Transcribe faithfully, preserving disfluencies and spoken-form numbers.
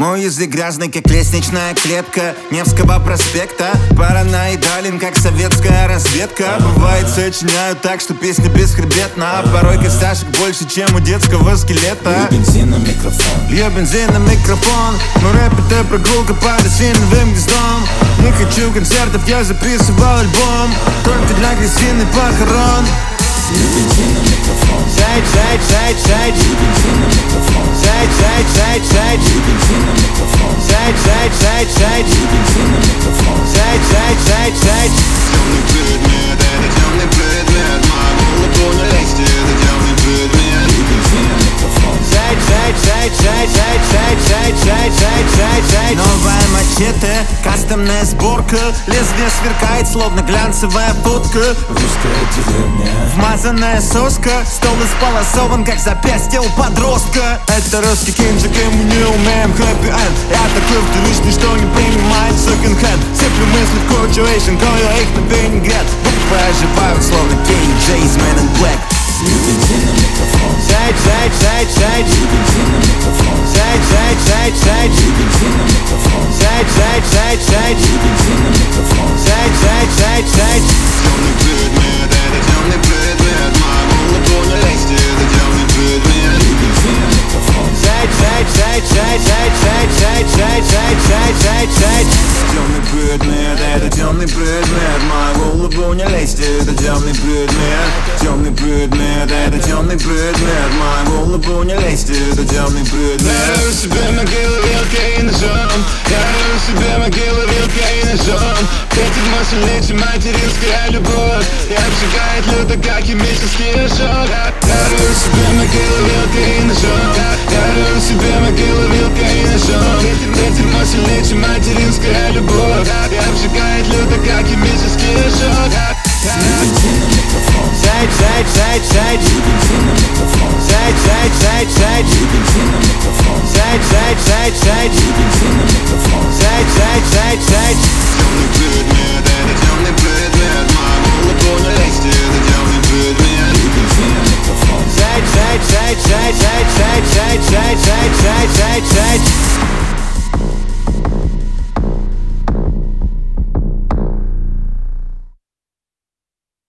Мой язык грязный, как лестничная клетка Невского проспекта. Параноидален, как советская разведка. Бывает, сочиняю так, что песня бесхребетна. А порой костяшек больше, чем у детского скелета. Лью бензин на микрофон, Лью бензин на микрофон. Мой рэп — это прогулка под осиновым гнездом. Не хочу концертов, я записывал альбом только для Кристины похорон. лью бензин на микрофон, Сайт, сайт, сайт, сайт. лью бензин на микрофон, Сайт, сайт, сайт, сайт. лью бензин на микрофон, Сайт, сайт, сайт, сайт. лью бензин на микрофон. Сайт, сайт, сайт, сайт. Темный предмет, это темный предмет. Могу не лезть, это темный предмет. Лью бензин на микрофон, Сайт, сайт, сайт, сайт, сайт, сайт, сайт, сайт, сайт, сайт, сайт. Новая мачете, кастомная сборка. Лезвие сверкает, словно глянцевая фотка. русская деревня, Вмазанная соска, стол исполосован, как запястье у подростка. Это русский кинчик, и мы не умеем хэппи-энд. Я такой вторичный, что не принимает секонд-хенд. Сыплю мысли в кучу, эйшн, я их на винегрет. Буквы оживают, словно кей джей из Men in Black. лью бензин на микрофон, Сайт, сайт, сайт, сайт. лью бензин на микрофон, Сайт, сайт, сайт, сайт. лью бензин на микрофон, Сайт, сайт, сайт, сайт. лью бензин на микрофон, Сайт, сайт, сайт, сайт. Темный предмет, это темный предмет. Могу не лезть, это темный предмет. лью бензин на микрофон, Сайт, сайт, сайт, сайт, сайт, сайт, сайт, сайт, сайт, сайт, сайт, сайт. Темный предмет, это темный предмет. Могу не лезть, это темный предмет. Темный предмет, это темный предмет. Могу не лезть, это темный предмет. Я рою себе могилу вилкой и ножом. Я рою себе могилу вилкой и ножом. Ветер мысль лечит материнская любовь. И обжигает люто, как химический ожог. Я рою себе могилу вилкой и ножом. Я рою себе могилу вилкой и ножом. Ветер, ветер мысль лечит материнская любовь. И обжигает люто, как химический ожог. лью бензин на микрофон, Сайт, сайт, сайт, сайт. лью бензин на микрофон, Сайт, сайт, сайт, сайт. лью бензин на микрофон, Сайт, сайт, сайт, сайт. лью бензин на микрофон, Сайт, сайт, сайт, сайт. Темный предмет.